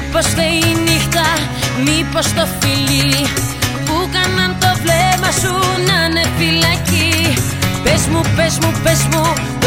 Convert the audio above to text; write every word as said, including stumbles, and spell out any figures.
Μήπως φταίει η νύχτα, μήπως το φιλί που κάναν το βλέμμα σου να είναι φυλακή. Πες μου, πες μου, πες μου,